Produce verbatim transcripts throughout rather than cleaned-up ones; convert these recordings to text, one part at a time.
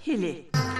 هیلې.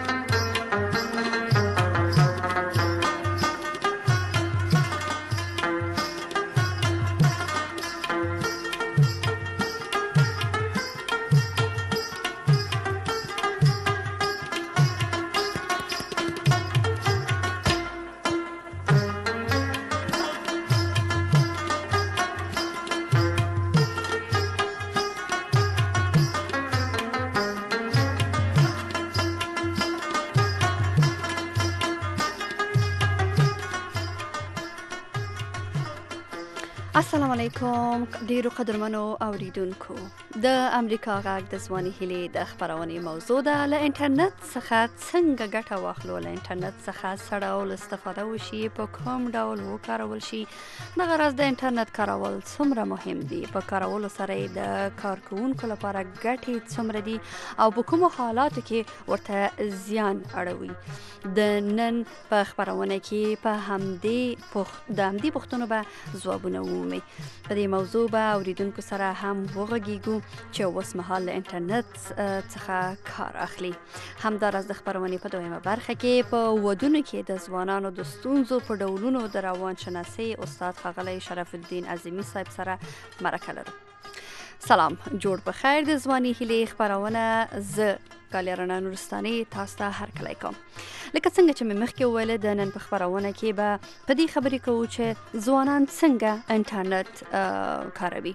السلام علیکم ډیرو قدرمنو اوریدونکو. د امریکا غږ د ځواني هیلې د خبرونې موضوع ده. له انټرنیټ څخه څنګه ګټه واخلو، له انټرنیټ څخه څه ډول استفاده وشي، په کوم ډول وکارول شي. دغه راز د انټرنیټ کارول څومره مهم دي، په کارولو سره د کارکوونکو لپاره ګټې څومره دي او په کومو حالاتو کې ورته زیان اړوي. د نن په خبرونه کې په همدې پخ... د همدې پوښتنو به ځوابونه ومومي. په دې موضوع به اوریدونکو سره هم وغږیږو چې اوس مهال له انټرنیټ څخه کار اخلي. همداراز د خبرونې په دویمه برخه کې په ودونو کې د ځوانانو د ستونزو په ډولونو د روان شناسۍ استاد ښاغلی شرف الدین عظیمي صاحب سره مرکه لرو. سلام، جوړ په خیر. د ځواني هیلې خبرونه زه کالی رڼا نورستاني تاسو ته هرکلی کوم. لکه څنګه چې مې مخکې وویل، د نن په خبرونه کې به په دې خبرې کوو چې ځوانان څنګه انټرنیټ کاروي.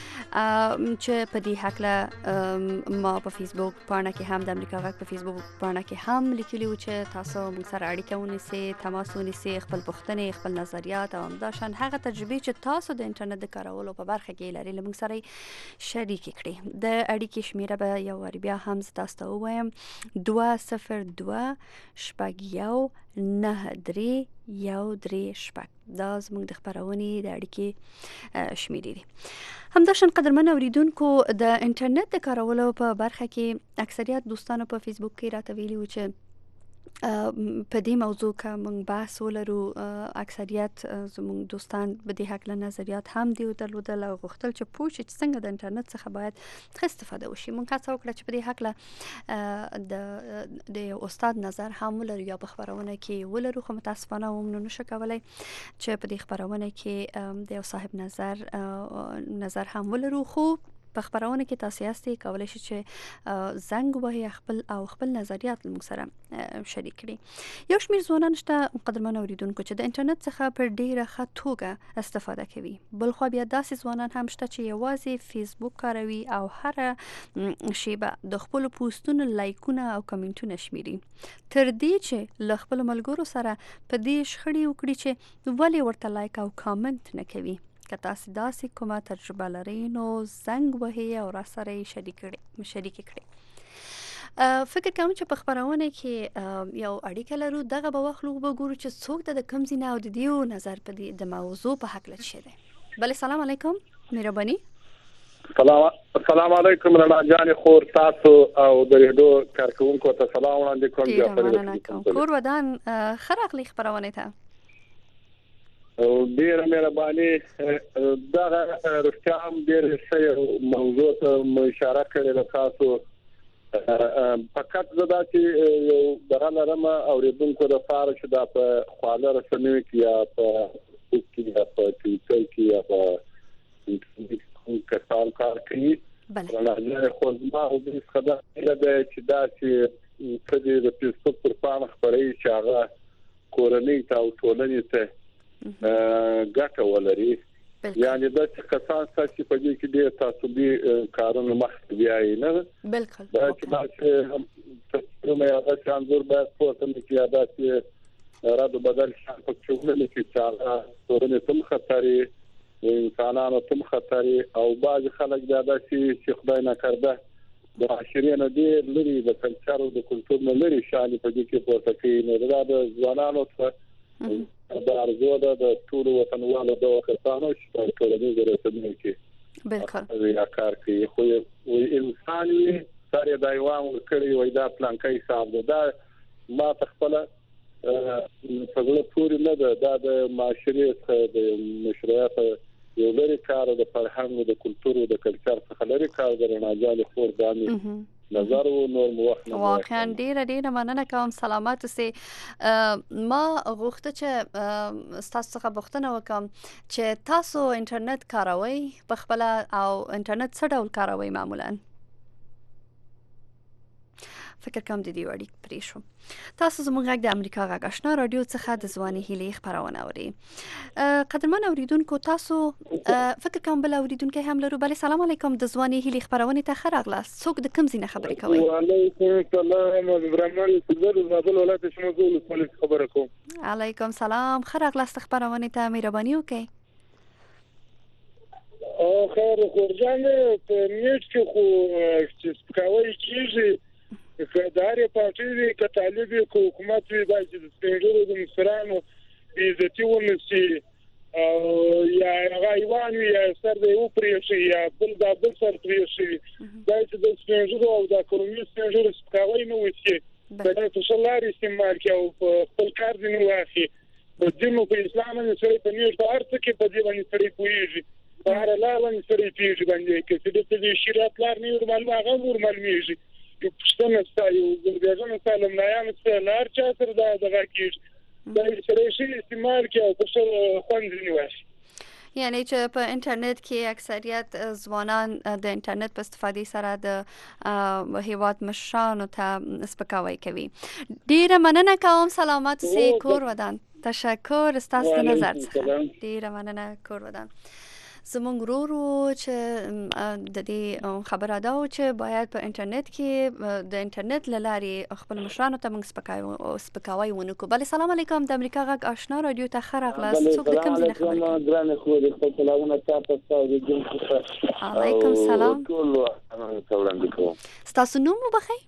چې په دې هکله ما په فیسبوک پاڼه کې هم د امریکا غږ په فیسبوک پاڼه کې هم لیکلي و چې تاسو موږ سره اړیکه ونیسئ، تماس ونیسئ، خپل پوښتنې، خپل نظریات او همداشان هغه تجربې چې تاسو د انټرنیټ د کارولو په برخه کې لرئ له موږ سره شریک کړئ. د اړیکې شمیره به یو وارې بیا هم زه تاسو ته ووایم: دوه صفر دوه شپږ یو نهه درې یو درې شپږ. دا زموږ د خبرونې د اړیکې شمیرې دي. همداشان قدرمن اوریدونکو، د انټرنیټ د کارولو په برخه کې اکثریت دوستانو په فیسبوک کې راته ویلي و چې په دې موضوع که موږ بحث ولرو. اکثریت زموږ دوستان په دې هکله نظریات هم دي درلودل او غوښتل چې پوه شي چې څنګه د انټرنیټ څخه باید ښه استفاده وشي. موږ هڅه وکړه چې په دې هکله د د یو استاد نظر هم ولرو یا په خبرونه کې ولرو، خو متاسفانه موږ نشو کولی چې په دې خبرونه کې د یو صاحب نظر نظر هم ولرو. خو په خبرونه کې تاسو یاستئ کولی شئ چې زنګ ووهئ خپل او خپل نظریات موږ سره شریک کړي. یو شمېر ځوانان شته قدرمن اوریدونکو چې د انټرنیټ څخه په ډیره ښه توګه استفاده کوي. بلخوا بیا داسې ځوانان هم شته چې یوازې فیسبوک کاروي او هره شیبه د خپلو پوسټونو لایکونه او کمنټونه شمیري، تر دې چې له خپلو ملګرو سره په دې شخړې وکړي چې ولې ورته لایک او کامنټ نه کوي. که تاسو داسې کومه تجربه لرئ نو زنګ وهئ او را سره یې شریک کړئ. فکر کوم چې په خبرونه کې یو اړیکه لرو. دغه به واخلو وګورو چې څوک د کوم ځای نه او د دې نظر په دې د موضوع په هکله څه دی. بله، سلام علیکم. مهرباني. سلام السلام علیکم رڼا جانې خور، تاسو او د ریډیو کارکوونکو ته سلام وړاندې کوم. ډېره مننه کوم. کور ودان ښه راغلی خبرونې ته. ډیره مهرباني. دغه رښتیا هم ډېره ښه موضوع ته اشاره کړې ده تاسو. فقط زه داسې یو دغه لرم اورېدونکو دپاره چې دا په خواله رسنیو کې یا په فیسبوک کې یا په ټویټر کې یا په انټرنیټ کې کسان کار کوي. بله، خو زما حضور څخه دا هیله ده چې داسې څه دي د فیسبوک پر پاڼه خپروي چې هغه کورنۍ ته او ټولنې ته ګټه ولري. یعنې داسې کسان شته چې په دې کې ډېر تعصبي کارونه مخکې بیایي نه. بالکل. دا چې داسې تصویرونه یا داسې انځور باید پورته نه کړي یا داسې رد و بدل شیان پکې ونه لیکي چې هغه ټولنې ته هم خطر وي، انسانانو ته هم خطر وي. او بعضې خلک بیا داسې چې خدای نکرده د معاشرې نه ډېر لرې د کلچر او د کلتور نه لرې شیان په دې کې پورته کوي. نو دا د ځوانانو ته دا ارزو ده د ټولو وطنوالو د کسانو چې په ټولنیزو رسنیو کې بالکل یا کار کوي. خو انسان یې سر یې دا ایوان ورکړی وایي دا پلانکی صاحب ده. دا ما ته خپله په زړه پورې نه ده. دا د معاشرې څخه د مشروعیت یو لرې کار، د فرهنګ د کلتور د کلچر څخه لرې کار د رڼا جانې خور. دا مې نظر و نور مو وخت واقعا ډیره ډیره مننه کوم. سلامت اوسئ. ما غوښته چې تاسو څخه پوښتنه وکم چې تاسو انټرنیټ کاروئ په خپل او انټرنیټ څه ډول کاروئ معمولا؟ فکر کوم د دې وړي پرې شو. تاسو زموږ غږ د امریکا غږ آشنا رادیو څخه د ځواني هیلې خبرونه اورئ. قدرمن اوریدونکو، تاسو فکر کوم بل اوریدونکو هم لرو. بله، سلام علیکم. د ځواني هیلې خبرونه ته ښه راغلاست. څوک د کوم ځای نه خبرې کوي؟ وعلیکم السلام. برمل زه د زابل ولایت شمول ولسوالۍ خبره کوم. علیکم سلام. ښه راغلاست خبرونه ته. مهرباني وکړئ. او خیر خورجان په نیټ کې خو چې سپکاوی کیږي که د هرې پارټۍ وي که طالب وي که حکومت وي باید چې د سپین ږیرو د مشرانو بېعزتي ونشي او یا هغه حیوان وي یا سر دی وپرېښي یا بل دا بل سر پرېښي باید چې د سپین ږیرو او د قومي سپین ږیرو سپکاوی نه وشي. باید په ښه لارې استعمال کړي او په خپل کار ځینې واخلي. په دین او په اسلام باندې سړی په نیټ په هر څه کې په دې باندې سړی پوهېږي. په هره لار باندې سړی پوهېږي باندې که چې د شریعت لار نه وي ورمعلومه هغه هم ورمعلومېږي. یو پښتنه ستا یو ګرګاژنه ستا لمنایانو ستا له هر چا سره دا دغه کېږي. دا سړی ښه استعمال کړي او په ښه خوند ځینې واخلي. یعنی چې په انټرنیټ کې اکثریت ځوانان د انټرنیټ په استفادې سره د هیواد مشرانو ته سپکاوی کوي. ډیره مننه کوم. سلامت اوسئ. کور ودان. تشکر ستاسو د نظر څخه. ډیره مننه. کور ودان. زمونږ ورورو چې د دې خبره دا و چې باید په انټرنیټ کې د انټرنیټ له لارې خپل مشرانو ته موږ سپکاوی ونه کړو. بله، سلام علیکم. د امریکا غږ آشنا رادیو ته ښه راغلاست. څوک د کوم ځای نه خبرې کوي؟ ګرانې خورې خپل سلامونه تاسو ته وړاندې علیکم سلام. ټول وړاندې کوم. ستاسو نوم وبخئ؟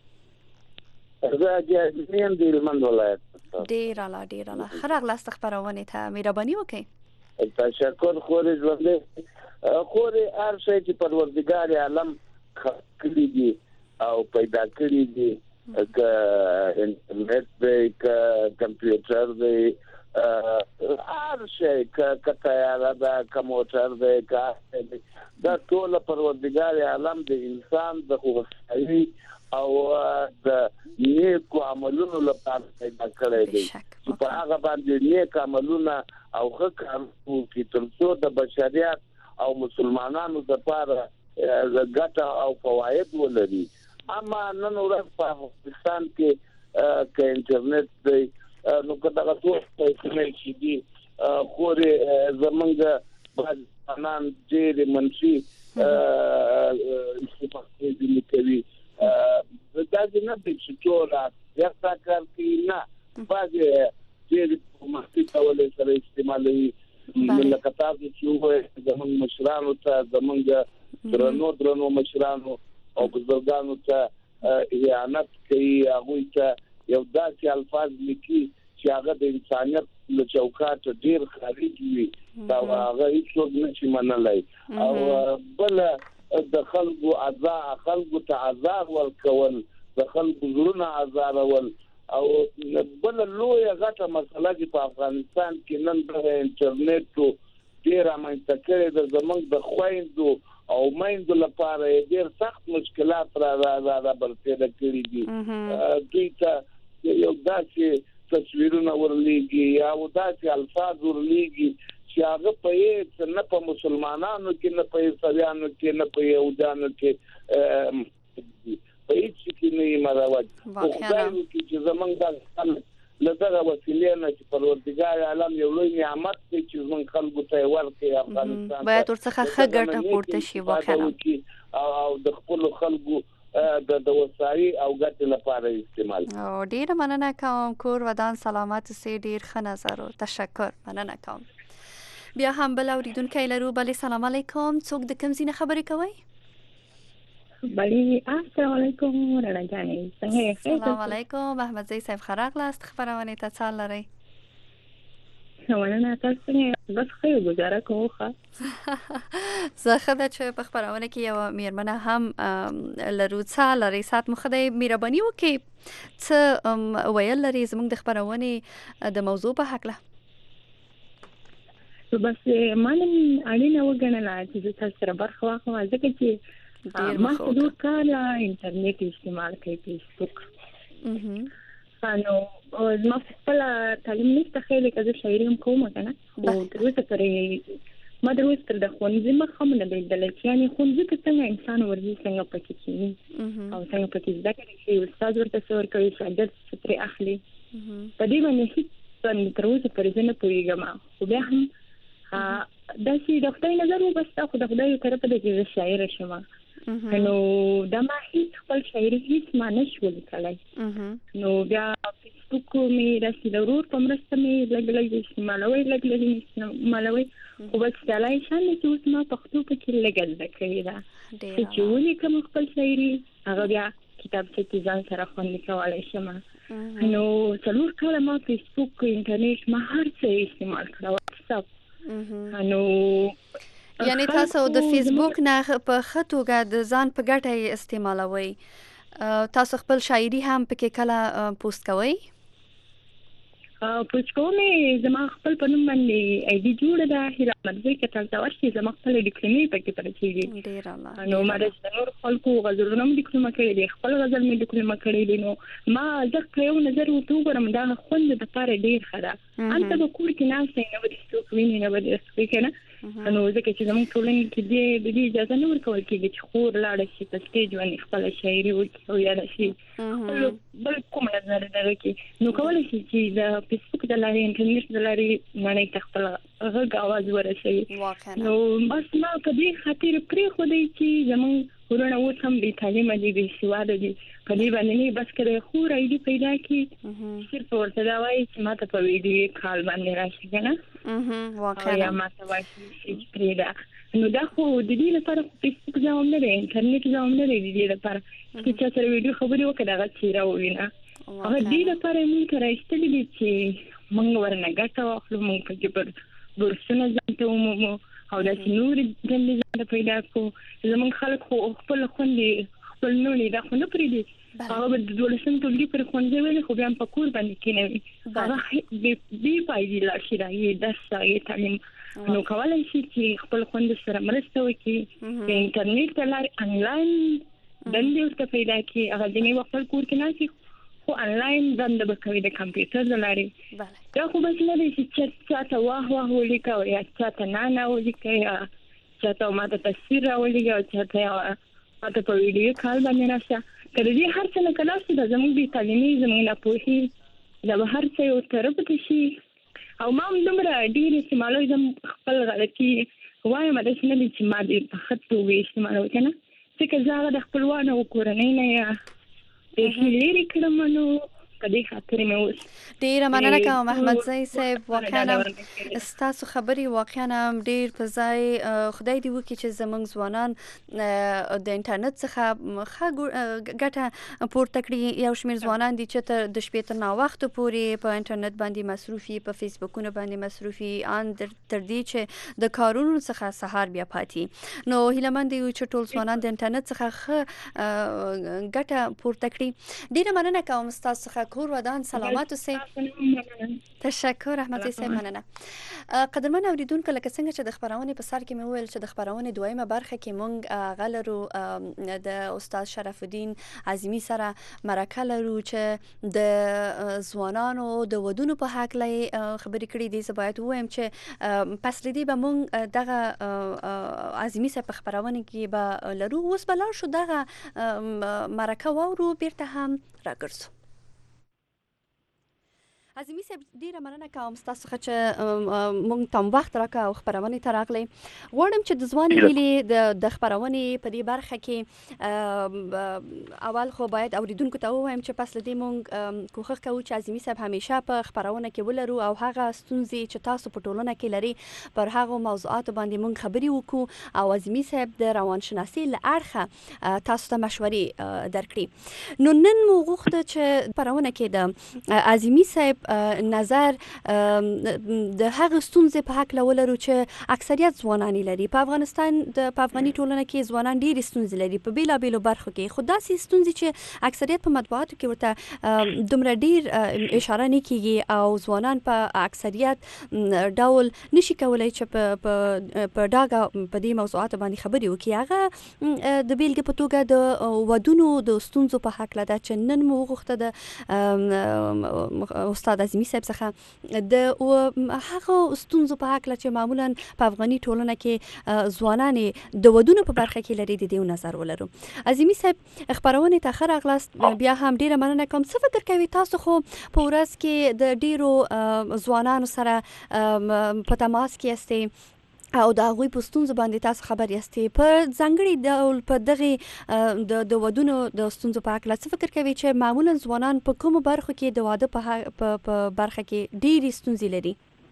زه اجازه د هلمند ولایت. ډېره لا ډېره لا ښه راغلاست خپرونې ته. مهرباني وکړئ. تشکر. خورې ژوندې خورې هر شی چې پروردګار عالم کړي دي او پیدا کړي دي که انټرنیټ دی که کمپیوټر دی هر شی که تیاره ده که موټر دی که دا ټول پروردګار عالم د انسان د هوښیاري او د نیکو عملونو لپاره پیدا کړی دی چې په هغه باندې نیک عملونه او ښه کارونه وکړي تر څو د بشریت او مسلمانانو لپاره ګټه او فواید ولري. اما نن ورځ په افغانستان کې که انټرنیټ دی نو که دغه ټول پیسې چې دي خورې زمونږ بعض ځوانان ډېرې منفي استفادې ځینې کوي. دا دې نه دی چې ټول یختا کار کوي، نه بعضې ډېرې مخکې کولای سره استعمالوي. لکه تاسو چې ووایئ زمونږ مشرانو ته زمونږ درنو درنو مشرانو او بزرګانو ته اهانت کوي، هغوی ته یو داسې الفاظ لیکي چې هغه د انسانیت له چوکاټه ډېر خارج وي او هغه هېڅوک نه شي منلی. او بله د خلکو عذا خلکو ته عذاب ورکول، د خلکو زړونه ازارول. او بل لویه غټه مسله چې په افغانستان کې نن دغه انټرنیټ ډېر رامنځته کړی ده، زموږ د خویندو او میندو لپاره یې ډېر سخت مشکلات را برسېره کړي دي. دوی ته یو داسې تصویرونه ورلیږي یا داسې الفاظ ورلیږي چې هغه په هېڅ نه په مسلمانانو کې نه په عیسویانو کې نه په یهودانو کې په هیڅ کې نه یې مروج. خو خدای وکړي چې زمونږ دا له دغه وسیلې نه چې پروردګار عالم یو لوی نعمت دی چې زمونږ خلکو ته یې ورکړي افغانستان باید ورڅخه ښه ګټه پورته شي واقعا او د خپلو خلکو د وسایي او ګټې لپاره استعمال. ډېره مننه کوم. کور ودان. سلامت اوسئ. ډېر ښه نظر و. تشکر. مننه کوم. بیا هم بل اوریدونکی لرو. بله، سلام علیکم. څوک د کوم ځای نه خبرې کوئ؟ بله، السلام علیکم رڼا جانې. څنګه یې؟ سلام علیکم. احمد زی صاحب ښه راغلاست خپرونې ته. څه لرئ؟ مننه. تاسو څنګه؟ بس ښه یو ګزاره کوو. ښه زه ښه ده چې په خپرونه کې یوه مېرمنه هم لرو. څه لرئ؟ ساعت مو ښه دی. مهرباني وکړئ څه ویل لرئ زموږ د خپرونې د موضوع په هکله؟ بس ما نن اړینه وګڼله چې زه تاسو سره برخه واخلم ځکه چې ما څلور کاله انټرنیټ استعمال کوي، فیسبوک. نو ما خپل تعلیم نشته خیلی که زه شاعري هم کوم که نه، خو تر اوسه پورې ما تر اوسه تر د ښوونځي مخ هم نه لیدلی چې یعنې ښوونځي کې څنګه انسان ورځي، څنګه پکې کښېني او څنګه پکې زده کړې کوي، استاد ورته څه ورکوي، شاګرد څه ترې اخلي. په دې باندې هېڅ باندې تر اوسه پورې زه نه پوهېږم. خو بیا هم داسې د خدای نظر وبسته، خو د خدای یو طرفه ده چې زه شاعره شم. نو دا ما هیڅ خپل شاعري هیڅ ما نه شو لیکلی. نو بیا فیسبوک مې داسې د ورور په مرسته مې لږ لږ استعمالوئ لږ لږ استعمالوئ، خو بس دلای شان دی چې اوس ما پښتو پکې لږ زده کړې ده. څه چې ولیکم خپل شاعري هغه بیا کتابچه کې ځان سره خوندي کولی شم. نو څلور کاله ما فیسبوک، انټرنیټ، ما هر څه استعمال کړه، واتساپ. نو یعنی تاسو د فیسبوک نه په ښه توګه د ځان په ګټه استعمالوئ. تاسو خپل شاعري هم پکې کله پوسټ کوئ؟ پوسټ کوم، زما خپل په نوم باندې آی ډي جوړه ده، هیله مرزي که تاسو ورشئ زما خپل ډیکلمې پکې پرچېږي. ډېر الله. نو ما د نور خلکو غزلونه هم ډیکلمه کړي دي، خپل غزل مې ډیکلمه کړی دی. نو ما زه که یو نظر ورته وګورم دا خوند دپاره ډېر ښه ده. هلته به کور کې ناسته یې، نه به دې څوک ویني، نه به دې څه که نه. نو ځکه چې زموږ ټولنې کې د دې اجازه نه ورکول کېږي چې خور لاړه شي په سټیج باندې خپله شاعري وکړي او یا شي بل کوم نظر دغه کې. نو کولی شي چې د فیسبوک د لارې، انټرنیټ د لارې نړۍ ته خپل غږ اواز ورسوي. نو بس ما په دې خاطر پرېښودی چې زموږ ورونه اوس هم بې تعلیمه دي، بې سواده دي. په دې باندې نه بس که د خور آی ډي پیدا کړي، صرف ورته دا وایي چې ما ته په ویډیو کال باندې راشي که نه، او یا ما ته وایي چې پرېږده. نو دا خو د دې لپاره فیسبوک ځای هم نه دی، انټرنیټ ځای هم نه دی د دې لپاره چې چا سره ویډیو خبرې وکړه د هغه څېره ووینه. هغه دې لپاره یې موږ ته راایستلي دي چې موږ ورنه ګټه واخلو، موږ پکې پر بورسونه ځان ته ومومو او داسې نورې دندې ځان ته پیدا کړو. زموږ خلک خو خپل خوندې خپل نوړي دا خو نه پرېږدي، هغه به د دولسم ټولګي پورې ښوونځی ویلي خو بیا هم په کور باندې کېنوي، هغه بې فایدې لاړ شي، د هغې درس، د هغې تعلیم. نو کولی شي چې خپل خوندو سره مرسته وکړي، د انټرنیټ د لارې انلاین دندې ورته پیدا کړي. هغه ځینې وخت خپل کور کې ناستي خو انلاین دنده به کوي د کمپیوټر د لارې. دا خو بس نه دی چې چا ته واه واه ولیکه او یا چا ته نانه ولیکه یا چا ته ما ته تصویر راولیکه او چا ته ما ته په ویډیو کال باندې راسه. که د دې هر څه نه که لاس دا زموږ بې تعلیمي، زموږ ناپوهي، دا به هر څه یو طرف ته شي. او ما هم دومره ډېر استعمالوي، زه خپل غلطي وایم، داسې نه دي چې ما دې په ښه توګه استعمالوي که نه، ځکه زه هغه د خپلوانو او کورنۍ نه یا بیخي لرې کړم. نو په دې خاطر مې اوس ډېره مننه کوم احمدزی صاحب. واقعا ستاسو خبرې واقعا هم ډېر په ځای. خدای دې وکړي چې زموږ ځوانان د انټرنیټ څخه ښه ګټه پورته کړي. یو شمېر ځوانان دي چې تر د شپې تر ناوخته پورې په انټرنیټ باندې مصروف وي، په فیسبوکونو باندې مصروف وي، ان تر دې چې د کارونو څخه سهار بیا پاتې. نو هیلهمند یو چې ټول ځوانان د انټرنیټ څخه ښه ګټه پورته کړي. ډېره مننه کوم ستاسو څخه. کور ودان سلامت اوسئ. تشکر احمدزی صاحب، مننه. قدرمن اوریدونکو، لکه څنګه چې د خبرونې په سر کې مې وویل چې د خبرونې دویمه برخه کې مونږ هغه لرو د استاد شرف الدین عظیمي سره مرکه لرو چې د ځوانانو د ودونو په هکله خبرې کړې دي. زه باید ووایم چې پس له دې به مونږ دغه عظیمي صاحب په خبرونه کې به لرو. اوس به لاړ شو دغه مرکه واورو، بیرته هم راګرځو. عظیمي صاحب، ډېره مننه کوم ستاسو څخه چې موږ ته وخت راکړه او خپرونې ته راغلی. غواړم چې د ځوانې هیلې د خپرونې په دې برخه کې اول خو باید اوریدونکو ته ووایم چې پس له دې موږ کوښښ کوو چې عظیمي صاحب همیشه په خپرونه کې ولرو او هغه ستونزې چې تاسو په ټولنه کې لري پر هغو موضوعاتو باندې موږ خبرې وکړو او عظیمي صاحب د روانشناسۍ له اړخه تاسو ته مشورې درکړي. نو نن مو غوښته چې خپرونه کې د عظیمي صاحب نظر د هغه ستونزې په حق لولرو چې اکثریت ځوانان لري په افغانستان د په افغاني ټولنه کې ځوانان ډېر ستونزې لري په بیلابېلو برخو کې، خو داسې ستونزې چې اکثریت په مطبوعاتو کې ورته دومره ډېر اشاره نه کیږي او ځوانان په اکثریت ډول نشي کولای چې په په ډاګه په دې موضوعاتو باندې خبرې وکړي. هغه د بیلګې په توګه د ودونو د ستونزو په حق لده چې نن مو وغوښته د استاد عظیمي صاحب څخه د هغه ستونزو په حق چې معمولا په افغاني ټولنه کې ځوانان د ودونو په برخه کې لري د دې نظر ولرو. عظیمي صاحب خبرونه ته خیر اغلاست، بیا هم ډیره مننه کوم. څه فکر کوي تاسو خو په ورځ کې د ډیرو ځوانانو سره په تماس کې یاستئ او د هغوی په ستونزو باندې تاسو خبر یاستئ، په ځانګړي ډول په دغه د ودونو د ستونزو په اړه څه فکر کوي چې معمولا ځوانان په کومو برخو کې د واده په برخه کې ډېرې ستونزې لري؟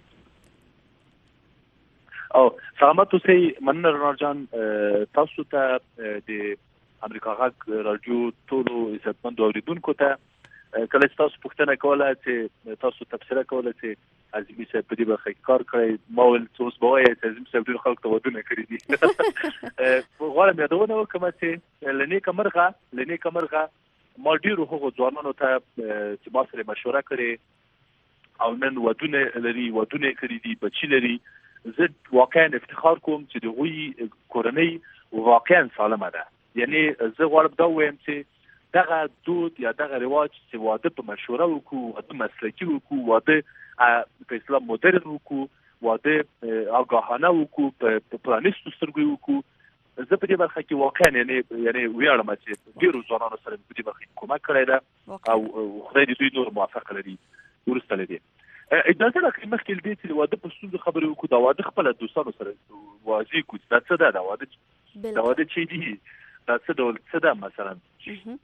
او سلامات اوسئ. مننه رونار جان، تاسو ته د امریکا غږ رادیو ټولو عزتمندو اوریدونکو ته کله چې تاسو پوښتنه کوله چې تاسو تبصره کوله چې عظیمي صاحب په دې برخه کې کار کړی، ما ویل چې اوس به وایي چې عظیمي صاحب ډېر خلکو ته ودونه کړي دي. غواړم یادونه وکړم چې له نیکه مرغه له نیکه مرغه ما ډېرو هغو ځوانانو ته چې ما سره مشوره کړې او نن ودونه لري ودونه کړي دي بچي لري، زه واقعا افتخار کوم چې د هغوی کورنۍ واقعا سالمه ده. یعنی زه غواړم دا ووایم چې دغه دود یا دغه رواج چې واده په مشوره وکړو، واده مسلکي وکړو، واده په اسلام مدرن وکړو، واده آگاهانه وکړو، په پرانیستو سترګو وکړو، زه په دې برخه کې واقعا یعنی یعنی ویاړم چې ډېرو ځوانانو سره په دې برخه کې کومک کړی ده او خدای دې دوی نور موفق لري. وروسته له دې اجازه راکړئ مخکې له دې چې واده په ستونزو خبرې وکړو، دا واده خپله دوستانو سره واضح کړو دا څه ده، دا واده دا واده چې دي دا څه ډول څه ده. مثلا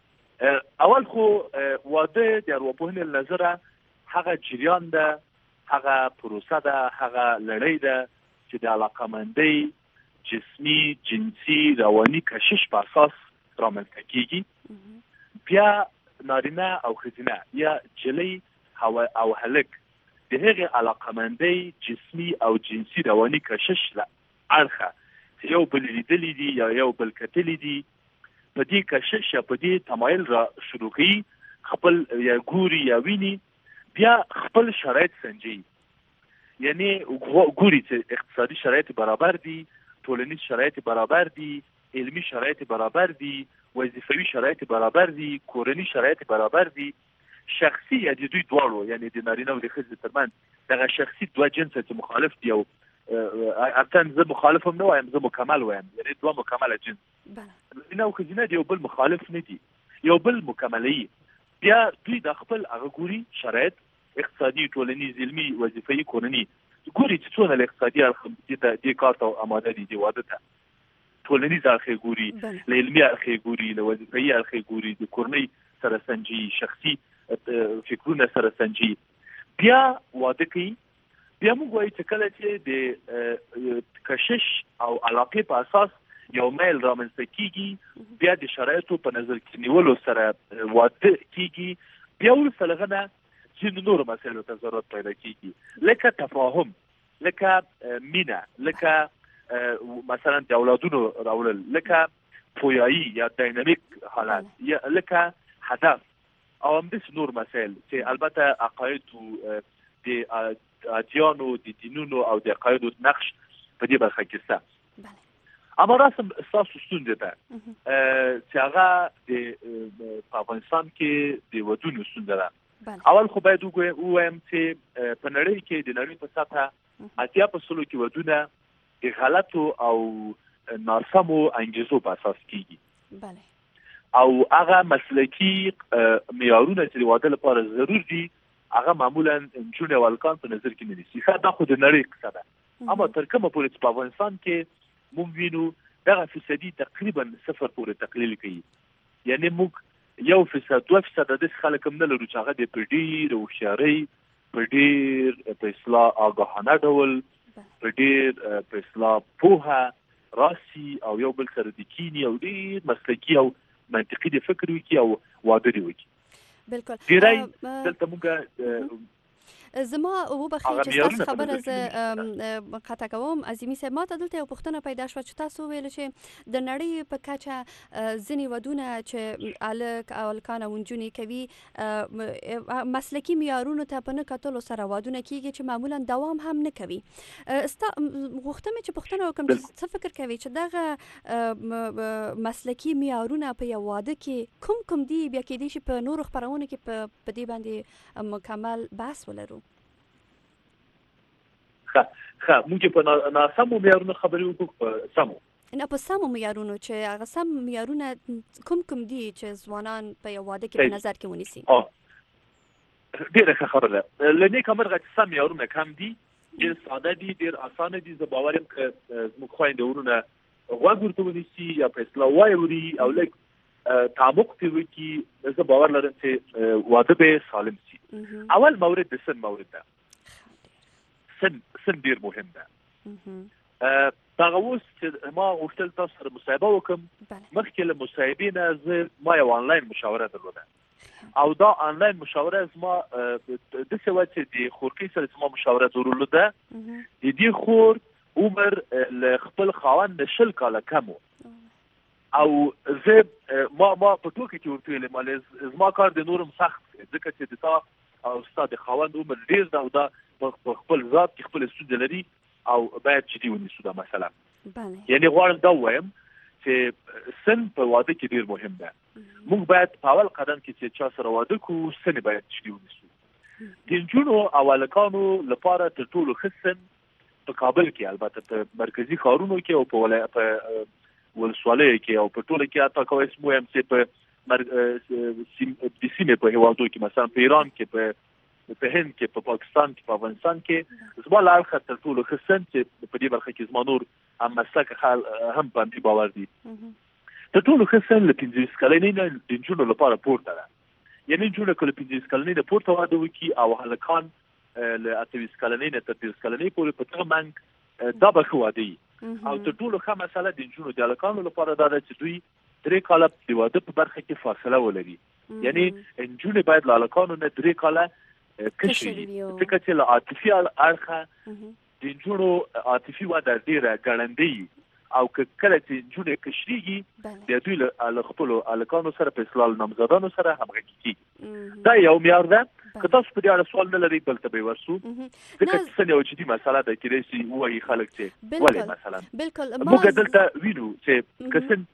اول خو واده د ارواپوهنې له نظره هغه جریان ده، هغه پروسه ده، هغه لړۍ ده چې د علاقمندۍ جسمي، جنسي، رواني کشش په اساس رامنځته کیږي. بیا نارینه او ښځینه یا جلۍ او هلک د هغې علاقمندۍ جسمي او جنسي رواني کشش له اړخه چې یو بل لیدلی دي یا یو بل کتلی دي، په دې کشش یا په دې تمایل را شروع کوي، خپل یا ګوري یا ویني، بیا خپل شرایط سنجي. یعنی ګوري چې اقتصادي شرایط برابر دي، ټولنیز شرایط برابر دي، علمي شرایط برابر دي، وظیفوي شرایط برابر دي، کورني شرایط برابر دي، شخصي یا د دوی دواړو یعنی د نارینه او د ښځې ترمنځ دغه شخصي دوه جنسه چې مخالف دي او ارتن زه مخالف هم نه وایم، زه مکمل وایم، یعنی دوه مکمله جنس نارینه او ښځینه د یو بل مخالف نه دي، یو بل مکملوي. بیا دوی د خپل هغه ګوري شرایط اقتصادي، ټولنیز، علمي، وظیفوي، کورني، ګوري چې څونه له اقتصادي اړخه دې کار ته اماده دي، دې واده ته ټولنیز اړخ یې ګوري، له علمي اړخ یې ګوري، له وظیفوي اړخ یې ګوري، د کورنۍ سره سنجي، شخصي فکرونه سره سنجي، بیا واده کوي. بیا موږ وایو چې کله چې د کشش او علاقې په اساس یو میل رامنځته کیږي، بیا د شرایطو په نظر کې نیولو سره واده کیږي، بیا وروسته له هغه نه ځینو نورو مسایلو ته ضرورت پیدا کیږي، لکه تفاهم، لکه مینه، لکه مثلا د اولادونو راوړل، لکه پویایی یا داینامیک حالت، یا لکه هدف او همداسې نور مسایل چې البته عقایدو د ادیانو، د دینونو او د عقایدو نقش په دې برخه کې شته. اما راسم ستاسو ستونزه ده چې هغه د افغانستان کې د ودونو ستونزه ده. اول خو باید ووایم چې په نړۍ کې د نړۍ په سطحه اتیا په سلو کې ودونه د غلطو او ناسمو انګیزو په اساس کیږي، او هغه مسلکي معیارونه چې د واده لپاره ضرور دي هغه معمولا نجونې او هلکان په نظر کې نه نیسي. دا خو د نړۍ قصه ده، اما تر کومه پورې چې په افغانستان کې موږ وینو دغه فیصدي تقریبا صفر پورې تقلیل کوي. یعنی موږ یو فیصد دوه فیصد داسې خلک هم نه لرو چې هغه د په ډېر هوښیارۍ، په ډېر په اصطلاح آګاهانه ډول، په ډېر په اصطلاح پوهه راسي او یو بل سره د کینی او ډېر مسلکي او منطقي د فکر وکړي او واده دې وکړي. بالکل ډیری دلته موږ زما وبخښئ چې تاسو خبره زه قطع کوم. عظیمي صاحب ما ته دلته یو پوښتنه پیدا شوه چې تاسو ویل چې د نړۍ په کچه ځینې ودونه چې هلک او هلکان او نجونې کوي مسلکي معیارونو ته په نه کتلو سره ودونه کیږي چې معمولا دوام هم نه کوي. ستا غوښتم چې پوښتنه وکړم چې څه فکر کوي چې دغه مسلکي معیارونه په یو واده کې کوم کوم دي؟ بیا کیدای شي په نورو خپرونو کې په دې باندې مکمل بحث ولرو. ښه موږ په ناسمو معیارونو خبرې وکړو، په سمو نه په سمو معیارونو چې هغه سم معیارونه کوم کوم دي چې ځوانان په یو واده کې په نظر کې ونیسي. ډېره ښه خبره ده. له نیکه مرغه چې سم معیارونه کم دي، ډېر ساده دي، ډېر اسانه دي. زه باور یم که زموږ خویندې ورونه غوږ ورته ونیسي یا په اصطلاح واوري او لږ تعمق پرې وکړي، زه باور لرم چې واده به سالم شي. اول مورد د سن مورد ده. سن سن ډیر مهم ده. دغه اوس چې ما غوښتل تاسو سره مصاحبه وکړم، مخکې له مصاحبې نه زه ما یو آنلاین مشاوره درلوده او دا آنلاین مشاوره زما داسې وه چې د خورکۍ سره چې ما مشاوره درلوده، د دې خور عمر له خپل خاوند نه شل کاله کم و او زه ما ما په ټوکې کې ورته ویلې زما کار د نورم سخت ځکه چې د تا او ستا د خاوند عمر ډېر ده او دا په خپل ذات کې خپل ستونزې لري او باید جدي ونیسو دا مثلا. یعنې غواړم دا ووایم چې سن په واده کې ډېر مهم ده. موږ باید په اول قدم کې چې چا سره واده کوو سن باید جدي ونیسو. د نجونو او هلکانو لپاره تر ټولو ښه سن په کابل کې، البته په مرکزي ښارونو کې او په ولسوالیو کې او په ټوله کې حتی کولی شم ووایم چې په د سیمې په هېوادو کې مثلا په ایران کې، په په هند کې، په پاکستان کې، په افغانستان کې زما له اړخه تر ټولو ښه سن چې په دې برخه کې زما نور هم مسلک هم باندې باور دي. تر ټولو ښه سن له پنځه ویشت کلنۍ نه د نجونو لپاره پورته ده. یعنې نجونې که له پنځه ویشت کلنۍ نه پورته واده وکړي او هلکان له اته ویشت کلنۍ نه تر دېرش کلنۍ پورې په دغه منځ دا به ښه واده وي. او تر ټولو ښه مسله د نجونو د هلکانو لپاره دا ده چې دوی درې کاله د واده په برخه کې فاصله ولري. یعنې نجونې باید له هلکانو نه درې کاله کشر وي، ځکه چې له عاطفي اړخه د نجونو عاطفي وده ډېره ګړندۍ وي او که کله چې نجونې کشرېږي بیا دوی له خپلو هلکانو سره په اصطلاح نامزدانو سره همغږي کېږي. دا یو معیار ده. که تاسو په دې اړه سوال نه لرئ بل ته به ورسو، ځکه چې سن یو جدي مسله ده. کېدای شي ووایي خلک چې ولې مثلا موږ دلته وینو چې که سن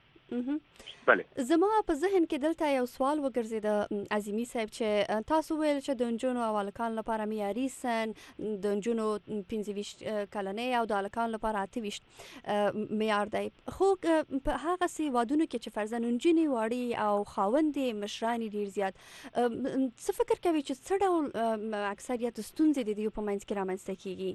زما په ذهن کې دلته یو سوال وګرځېده عظیمي صاحب چې تاسو ویل چې د نجونو او هلکانو لپاره معیاري سن د نجونو پنځه ویشت کلنۍ او د هلکانو لپاره اته ویشت معیار دی، خو په هغسې وادونو کې چې فرضاً نجونې واړې او خاوند یې مشران ډېر زیات، څه فکر کوي چې څه ډول اکثریت ستونزې د دې په منځ کې رامنځته کېږي؟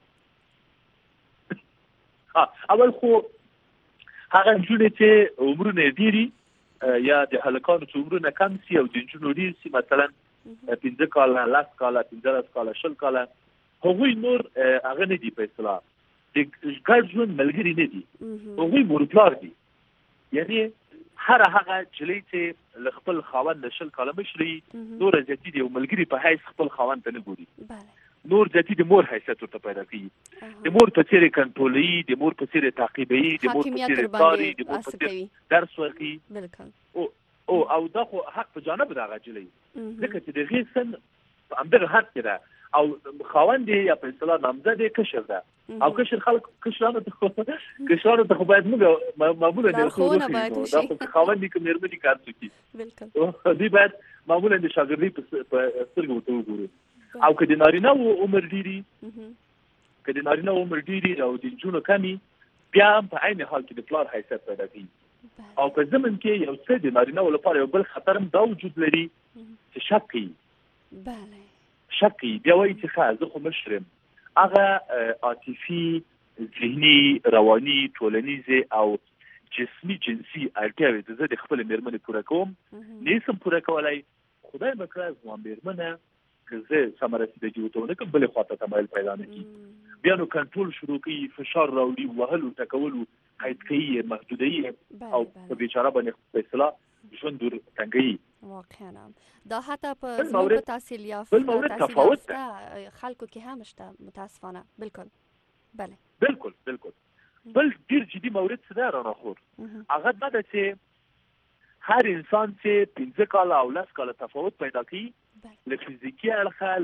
اول خو هغه نجونې چې عمرونه ډېري یا د هلکانو چې عمرونه کم سي او د نجونو ډېر سي، مثلا پنځه کاله، لس کاله، پنځلس کاله، شل کاله، هغوی نور هغه نه دي په اصطلاح د ګډ ژوند ملګري نه دي، هغوی مورپلار دي. یعنې هر هغه نجلۍ چې له خپل خاوند نه شل کاله مشري نوره زیاتي د یو ملګري په حیث خپل خاوند ته نه ګوري، نور ذاتي د مور حیثیت ورته پیدا کوي، د مور په څېر کنټرولوي، د مور په څېر تعقیبوي، د مور په څېر څاري، د مور په څېر درس ورکوي. او او دا خو حق په جانب د هغه نجلۍ، ځکه چې د هغې سن په همدغه حد کې ده او خاوند یې یا په اصطلاح نامزد یې کشر ده او کشر خلک کشرانو ته کشرانو ته خو باید موږ معمولا د خو دا خو خاوند یې که مېرمنې کار وکړي دوی باید معمولا د شاګردۍ په سترګو ورته وګورو. او که د نارینه عمر ډېري که د نارینه عمر ډېري او د نجونو کمي، بیا هم په عین حال کې د پلار حیثیت پیدا کوي. او په ضمن کې یو څه د نارینه لپاره یو بل خطر هم دا وجود لري چې شک کوي. شک کوي، بیا وایي چې ښه زه خو مشر یم. هغه عاطفي، ذهني، رواني، ټولنیزې او جسمي جنسي اړتیاوې چې زه د خپلې مېرمنې پوره کوم نه یې سم پوره کولی، خدای به کړه زما مېرمنه که زه سمه رسیدګي ورته ونه کړم بلې خوا ته تمایل پیدا نه کړي، بیا نو کنټرول شروع کوي، فشار راوړي، وهلو، ټکولو، قید کوي، محدودوي او په بیچاره باندې په اصطلاح ژوند ور تنګوي. واقعا دا حتی په بل زموږ مورد- په تحصیل بل یافته مورد تحصیل تفاوت ده. یافته خلکو کې هم شته متاسفانه. بالکل بله بالکل بالکل. بل ډیر جدي مورد څه ده رانه خور مهم. هغه دا ده چې هر انسان چې پنځه کاله او لس کاله تفاوت پیدا کوي بله له فزیکي اړخه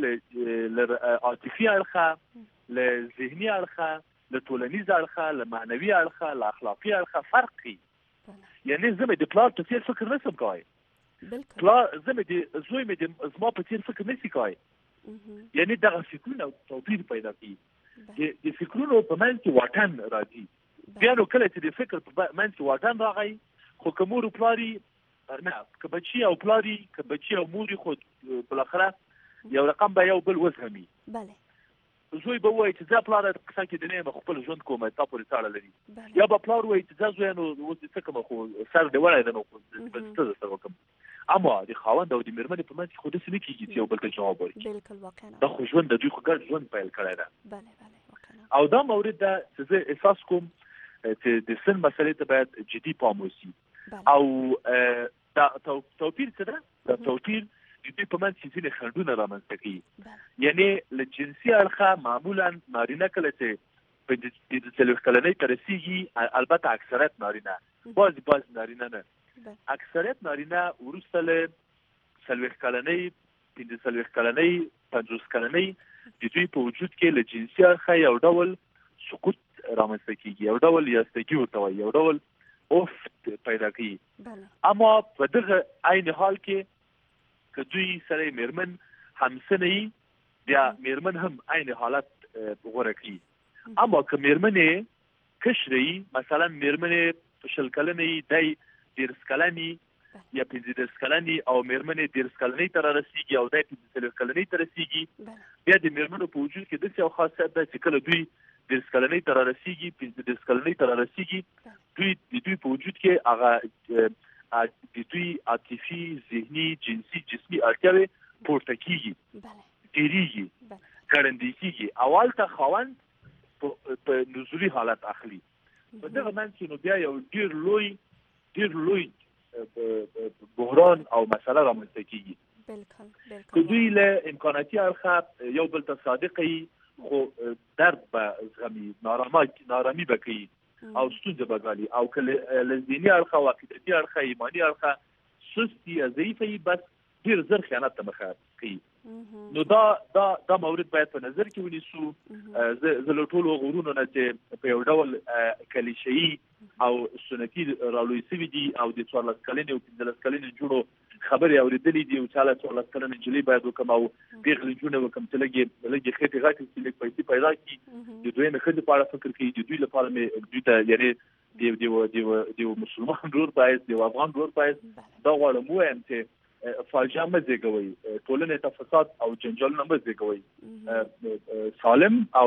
له عاطفي اړخه له ذهني اړخه له ټولنیز اړخه له معنوي اړخه له اخلاقي اړخه فرق کوي. بله یعنی زه مې د پلار په څیر فکر نشم کوی، بالکل پلار زه مې د زوی مې د زما په څیر فکر نشي کوی. مهم. یعنی دغه فکرونه توپیر پیدا کوي. بله د فکرونو په منځ کې واټن راځي. بیا نو کله چې د فکر په منځ کې واټن راغی خو که مور او پلاري نه که بچي او پلاري که بچي او موري خو بالاخره یو رقم به یو بل وزغمي. بله زوی به وایي چې زه پلار قصه کې د نه خپل ژوند کوم تا پورې تاړه لري، بله یا به پلار وایي چې زه زوی نو اوس څه کوم خو سر دی وړای نو څه سره وکم. اما د خاوند او د میرمنې په منځ کې خو داسې نه کېږي چې یو بل ته جواب ورکړي. بالکل واقعا دا خو ژوند د دوی خو ګډ ژوند پیل کړی ده. بله بله واقعا او دا مورد ده چې زه احساس کوم چې د سن مسلې ته باید جدي پام وشي. بله او دا توپیر څه ده؟ دا توپیر د دوی په منځ کې ځینې خنډونه رامنځته کوي. بله یعنی له جنسي اړخه معمولا نارینه کله چې په د څلوېښت کلنۍ ته رسېږي، البته اکثریت نارینه، بعضې بعضې نارینه نه، بله اکثریت نارینه وروسته له څلوېښت کلنۍ پنځه څلوېښت کلنۍ پنځوس کلنۍ د دوی په وجود کې له جنسي اړخه یو ډول سقوط رامنځته کېږي، یو ډول یاستګي ورته وایي، یو ډول افت پیدا کوي. بله اما په دغه عین حال کې که دوی سره میرمن همسنه وي بیا میرمن هم عین حالت غوره کوي. اما که میرمن کشره وي، مثلا میرمن شل کلنه وي دی دېرش کلن وي یا پنځه دېرش کلن وي او میرمن دېرش کلنۍ ته رارسېږي او دی پنځه څلوېښت کلنۍ ته رسېږي، بیا د میرمنو په وجود کې داسې یو خاصیت ده چې کله دوی دېرش کلنۍ ته رارسېږي پنځه دېرش کلنۍ ته رارسېږي، دوی د دوی په وجود کې هغه د دوی عاطفي ذهني جنسي جسمي اړتیاوې پورته کېږي، ډېرېږي، ګړندۍ کېږي. اول ته خاوند په نزولي حالت اخلي. په دغه منځ کې نو بیا یو ډېر لوی ډېر لوی بحران او مسله رامنځته کېږي. بالکل بالکل که دوی له امکاناتي اړخه یو بل ته صادق وي خو درد به زغمي، نارامي به کوي او ستونزه به ګالي، او که له ذهني اړخه او عقیدتي اړخه ایماني اړخه سست یا ضعیف وي بس ډېر زر خیانت ته مخه کوي. نو دا دا دا مورد باید په نظر کې ونیسو. زه له ټولو غرونو نه چې په یو ډول کلیشه‌ایي او سنتي رالوی سوي دي او د څوارلس کلنې او پنځلس کلنې نجونو خبرې اورېدلې دي او چاله څوارلس کلنه نجلۍ باید وکړم او پېغلې نجونې وکړم چې لږې لږې خېټې غټې کړي، لږ پیسې پیدا کړي، د دویمې ښځې په اړه فکر کوي، د دوی لپاره مې دوی ته یعنې د یو مسلمان ورور په حیث د یو افغان ورور په حیث دا غواړم ووایم چې فاجعه مه زېږوئ، ټولنې ته فساد او جنجالونه مه زېږوئ، سالم او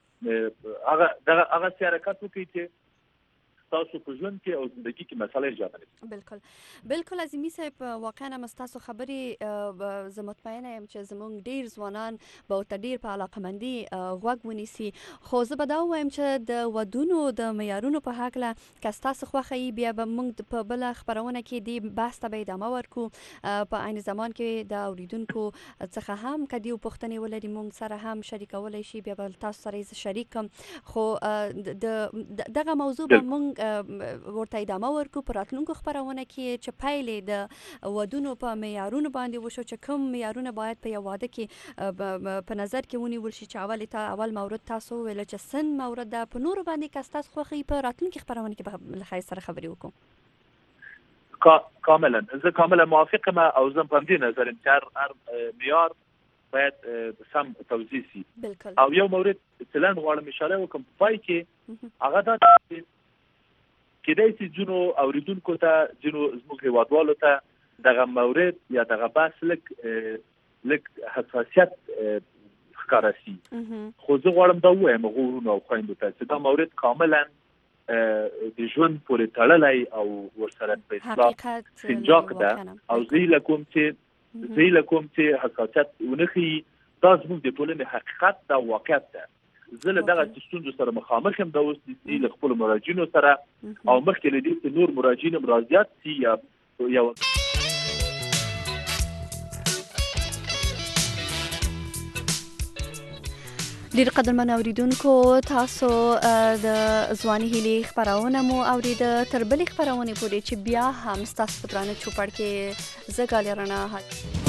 هغه دغه هغه سي حرکت وکړئ چې تاسو په ژوند کې او زندگی کې مسئله ایجاد نه. بالکل بالکل عظیمي صاحب، واقعا هم تاسو خبرې زه مطمئنه یم چې زموږ ډیر ځوانان به ورته ډیر په علاقمندي غوږ ونیسي. خو زه به دا ووایم چې د ودونو د معیارونو په هکله که ستاسو خوښه وي بیا به موږ په بله خپرونه کې دې بحث ته به ادامه ورکړو. په عین زمان کې د اوریدونکو څخه هم که دیو پوښتنې ولري موږ سره هم شریکولی شي، بیا به تاسو سره یې شریک کړم. خو دغه موضوع به موږ ورته ادامه ورکو په راتلونکو خپرونه کې چې پیلې د ودونو په معیارونو باندې وشو چې کوم معیارونه باید په یو واده کې په نظر کې ونیول شي. چې اول ته اول مورد تاسو ویل چې سن مورد ده، په نورو باندې که ستاسو خوښه په راتلونکي خپرونه کې به له ښځې سره خبرې وکړو. کاملا زه کاملا موافق یم او زه په همدې نظر یم چې هر معیار باید سم توضیح شي. او یو مورد چې لاندې غواړم اشاره وکړم په پای کې هغه دا چې کېدای شي ځینو اوریدونکو ته ځینو زموږ هېوادوالو ته دغه مورد یا دغه بحث لږ لږ حساسیت ښکاره شي، خو زه غواړم دا ووایم هغو وروڼو او خویندو ته چې دا مورد کاملا د ژوند پورې تړلی او ورسره په اصطلاح سنجاق ده او زه هیله کوم چې زه هیله کوم چې حساسیت ونه ښیي. دا زموږ د ټولنې حقیقت ده، واقعیت ده. زه له دغه ستونزو سره مخامخ یم د اوس د خپلو مراجعینو سره او مخکې له دې چې نور مراجعین هم رازیات شي یا یو ډیر قدرمن اوریدونکو تاسو د ځواني هلي خبرونه مو اوریده تر بلې خبرونه پورې چې بیا هم ستاسو په درانه چوپړ کې زه ګالرانه